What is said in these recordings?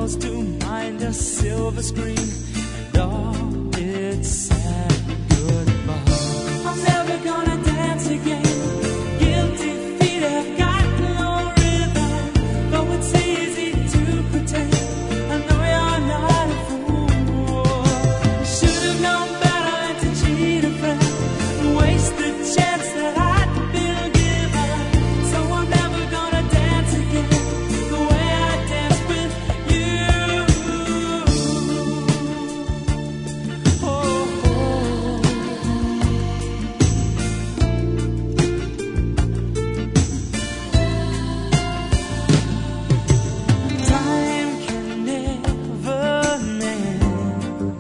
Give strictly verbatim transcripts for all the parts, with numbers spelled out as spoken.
fails to mind a silver screen and all its sad goodbye. I'm never gonna dance again. Guilty feet have got no rhythm, though it's easy to pretend. I know you're not a fool. You should have known better than to cheat a friend and waste the chance that I'd been given. So I'm never gonna dance again the way I danced with you. Oh, oh. Time can never mend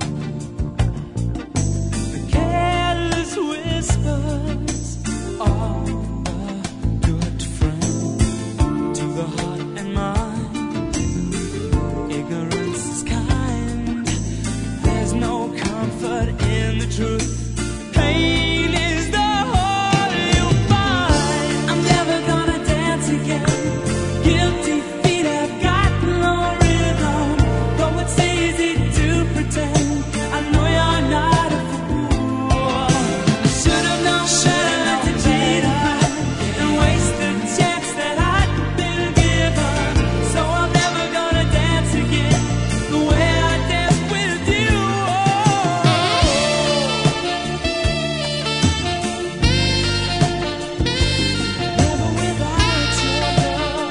the careless whispers of a good friend to the heart and mind. Ignorance is kind. There's no comfort in the truth. Pain is the whole you'll find. I'm never gonna dance again. Guilty feet have got no rhythm, though it's easy to pretend. I know you're not a fool. I should have known better than to cheat a friend and waste the chance that I'd been given. So I'm never gonna dance again the way I danced with you. Never without your love.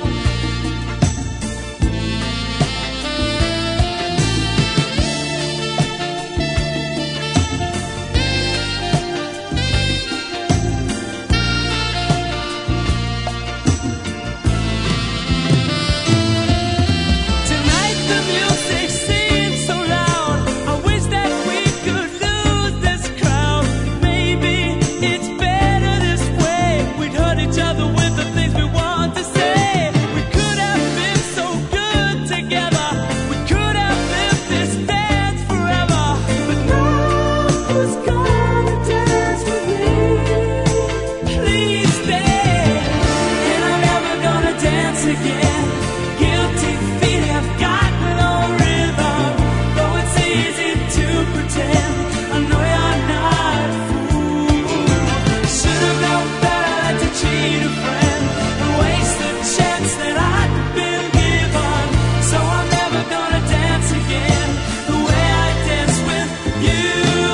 Tonight the music seems so loud. I wish that we could lose this crowd. Maybe it's better this way. We'd hurt each other with the things we want to say. We could have been so good together. We could have lived this dance forever. But now who's gonna dance with me? Please stay. And I'm never gonna dance again. Guilty feet have got no rhythm, though it's easy to pretend. I know you're not a fool. Should have known better to cheat a friend and waste the chance that I'd been given. So I'm never gonna dance again the way I danced with you.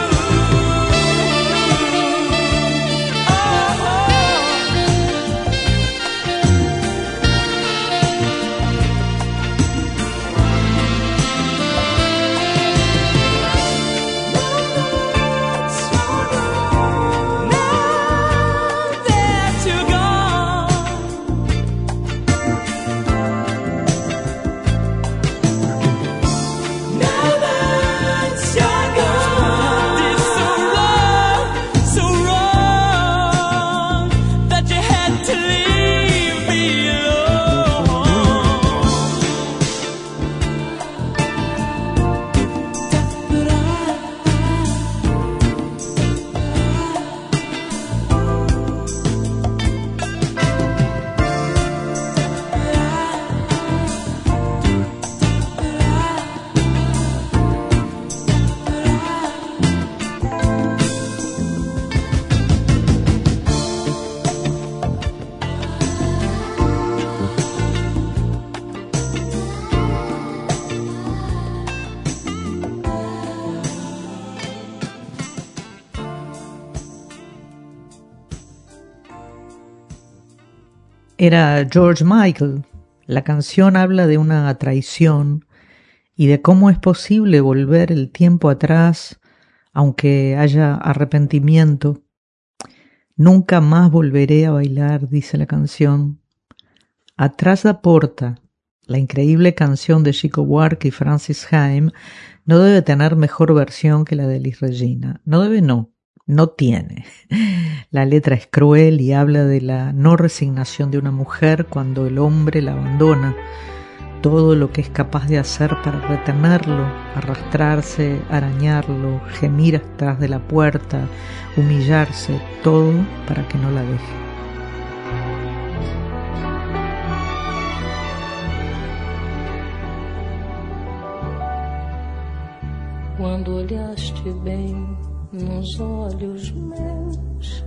Oh, oh. Now that you're gone, now that you're gone, did so wrong, so wrong that you had to leave me alone. But I Era George Michael. La canción habla de una traición y de cómo es posible volver el tiempo atrás aunque haya arrepentimiento. Nunca más volveré a bailar, dice la canción. Atrás da porta, la increíble canción de Chico Buarque y Francis Haim, no debe tener mejor versión que la de Elis Regina. No debe, no. No tiene. La letra es cruel y habla de la no resignación de una mujer cuando el hombre la abandona. Todo lo que es capaz de hacer para retenerlo, arrastrarse, arañarlo, gemir atrás de la puerta, humillarse, todo para que no la deje. quando olhaste bem nos olhos meus,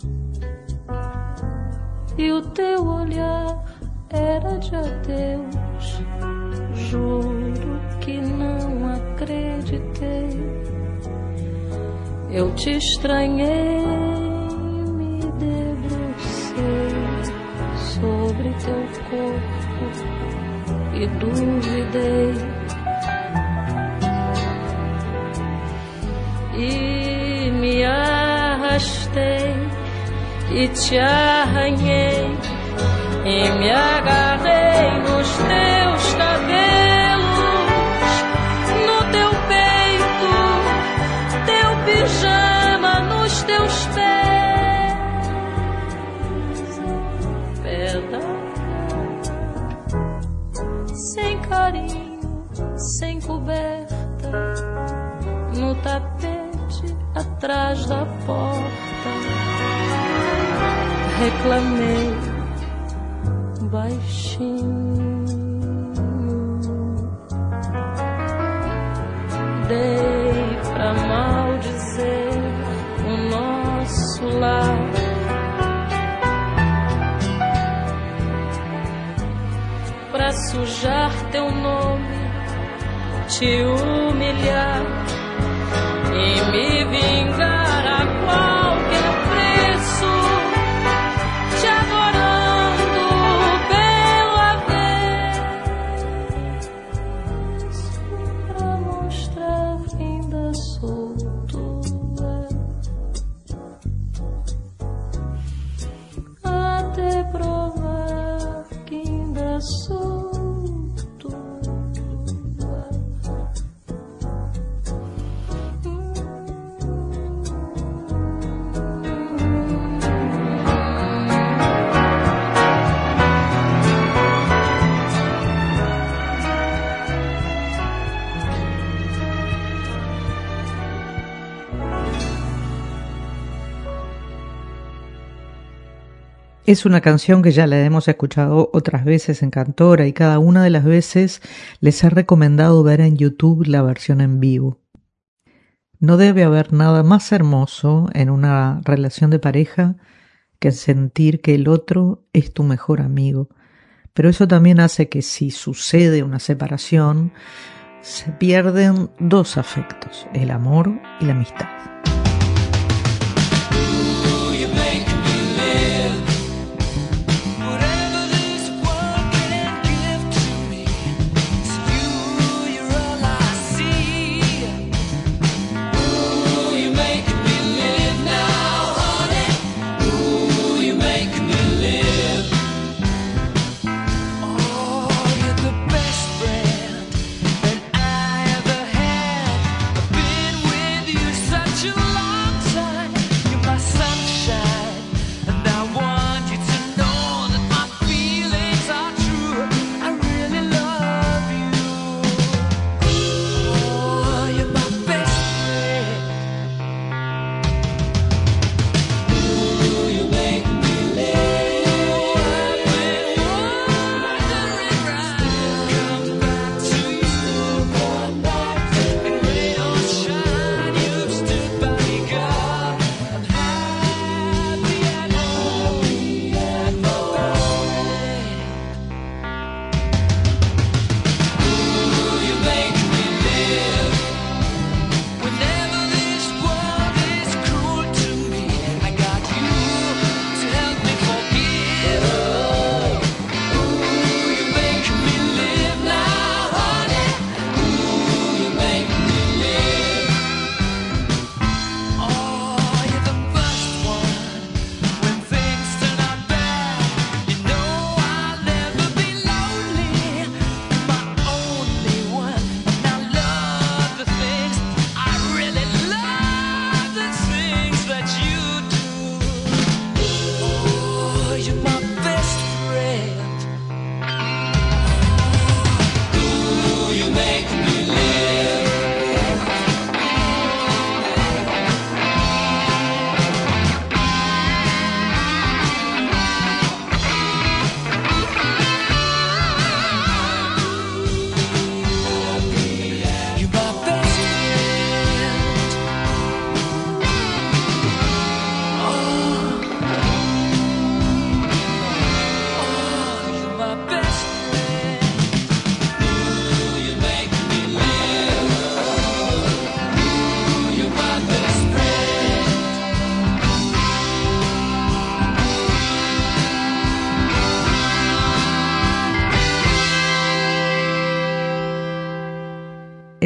e o teu olhar era de adeus. Juro que não acreditei. Eu te estranhei, me debrucei sobre teu corpo e duvidei. E me arrastei e te arranhei e me agarrei nos teus cabelos, no teu peito, teu pijama nos teus pés, pedra, sem carinho, sem coberta, no tapete atrás da porta. Reclamei baixinho, dei pra maldizer o nosso lar, pra sujar teu nome, te humilhar e me vingar a qualquer preço, te adorando pelo avesso, pra mostrar que ainda sou tua, até provar que ainda sou. Es una canción que ya la hemos escuchado otras veces en Cantora y cada una de las veces les he recomendado ver en YouTube la versión en vivo. No debe haber nada más hermoso en una relación de pareja que sentir que el otro es tu mejor amigo, pero eso también hace que si sucede una separación, se pierden dos afectos, el amor y la amistad. You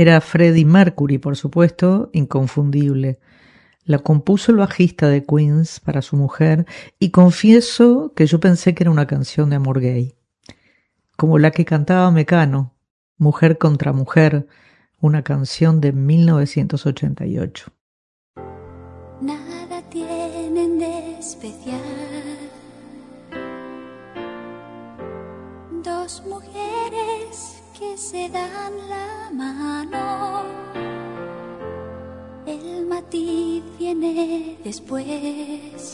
era Freddie Mercury, por supuesto, inconfundible. La compuso el bajista de Queens para su mujer y confieso que yo pensé que era una canción de amor gay, como la que cantaba Mecano, Mujer contra Mujer, una canción de mil novecientos ochenta y ocho. Nada tienen de especial dos mujeres que se dan la mano. El matiz viene después,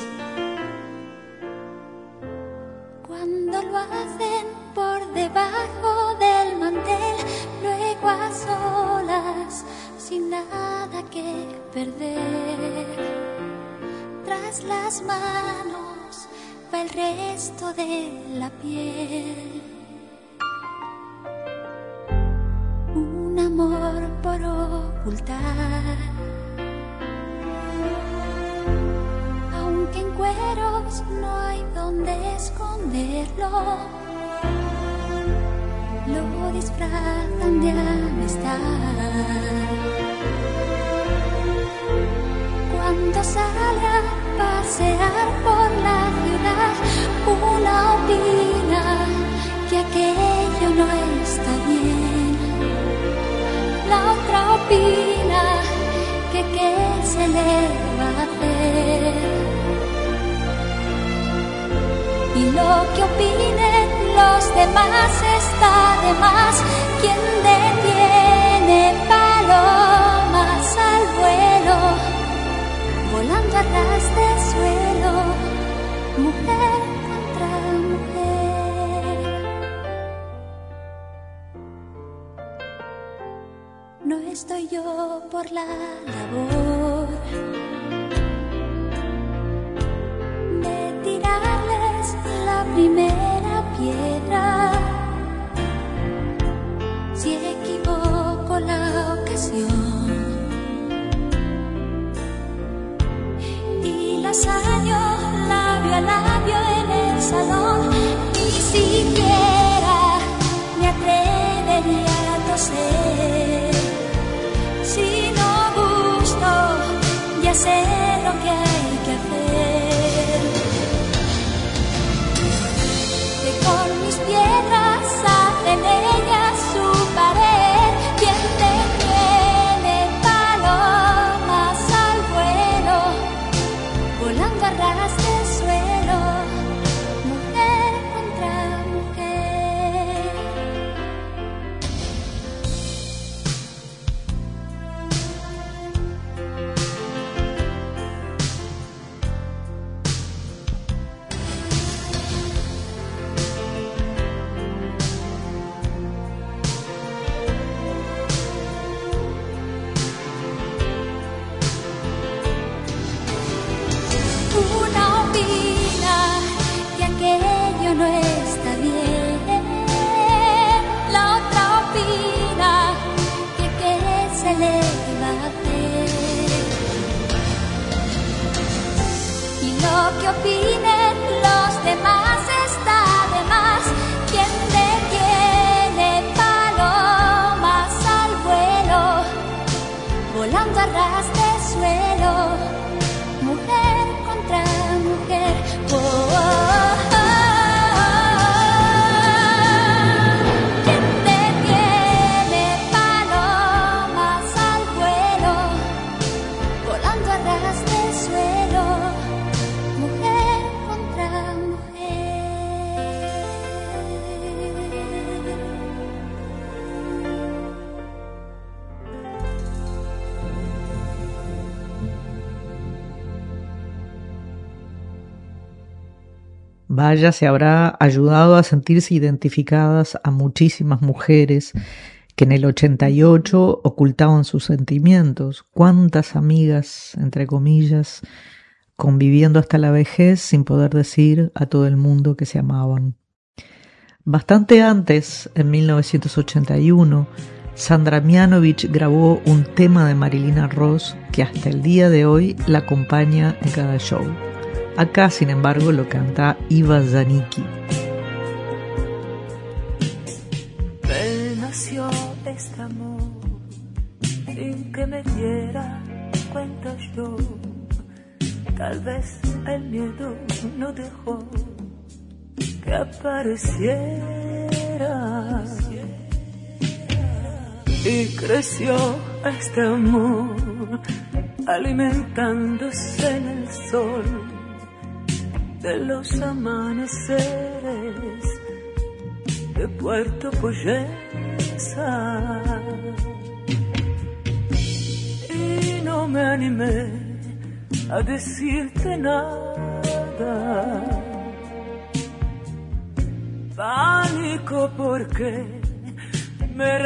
cuando lo hacen por debajo del mantel, luego a solas, sin nada que perder. Tras las manos va el resto de la piel. Un amor por ocultar, aunque en cueros no hay donde esconderlo, lo disfrazan de amistad. Cuando sale a pasear por la ciudad, una opina que aquello no está bien, la otra opina que qué se le va a hacer. Y lo que opinen los demás está de más. Quien detiene palomas al vuelo, volando a ras de suelo, mujer contra mujer. No estoy yo por la labor de tirarles la primera piedra. Si equivoco la ocasión y las hallo labio a labio en el salón, ni siquiera me atrevería a toser. Si no gusto, ya sé lo que hay que hacer. Que con mis piedras hacen ellas su pared. Quien detiene palomas al vuelo, volando a ras de suelo, mujer contra mujer. Una opina que aquello no está bien, la otra opina que qué se le va a hacer. Y lo que opinen los demás está de más. Quien detiene palomas al vuelo, volando a ras de suelo, mujer contra mujer. Oh, oh, oh. Quien detiene palomas al vuelo, volando a ras de suelo, mujer contra mujer. Vaya, se habrá ayudado a sentirse identificadas a muchísimas mujeres que en el ochenta y ocho ocultaban sus sentimientos. Cuántas amigas, entre comillas, conviviendo hasta la vejez sin poder decir a todo el mundo que se amaban. Bastante antes, en mil novecientos ochenta y uno, Sandra Mianovich grabó un tema de Marilina Ross que hasta el día de hoy la acompaña en cada show. Acá, sin embargo, lo canta Iva Zanicki. De él nació este amor sin que me diera cuenta yo. Tal vez el miedo no dejó que apareciera. Y creció este amor, alimentándose en el sol de los amaneceres de Puerto Poyensa. Y no me animé a decirte nada, pánico porque me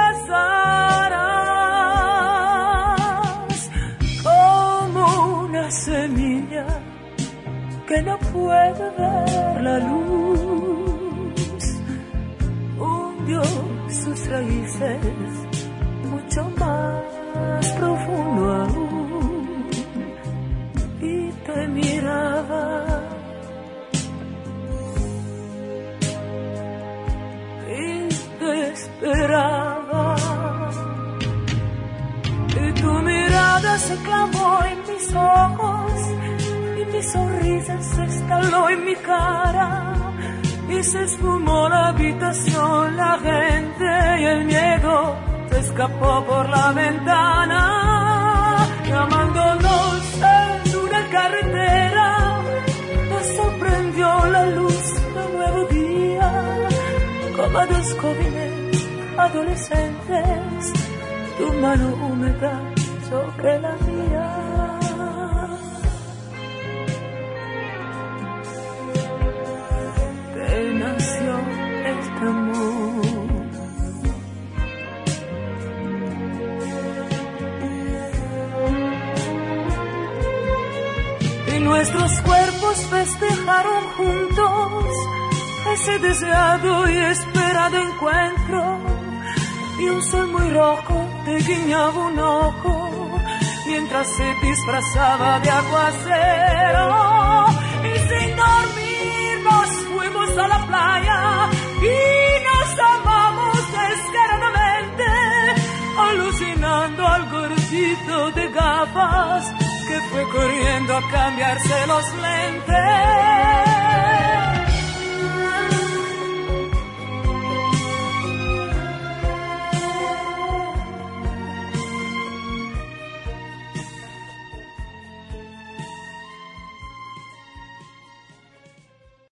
rechazarás, como una semilla que no puede ver la luz, hundió sus raíces mucho más profundo aún, y te miraba y te esperaba, y tu mirada se clavó en mis ojos y mi sonrisa se instaló en mi cara, y se esfumó la habitación, la gente y el miedo se escapó por la ventana, llamándonos en una carretera. Nos sorprendió la luz de un nuevo día, como a dos jóvenes adolescentes, tu mano húmeda sobre la mía. Que nació este amor. Y nuestros cuerpos festejaron juntos ese deseado y esperado encuentro, y un sol muy rojo te guiñaba un ojo mientras se disfrazaba de aguacero. Y sin dormir nos fuimos a la playa y nos amamos descaradamente, alucinando al gordito de gafas que fue corriendo a cambiarse los lentes.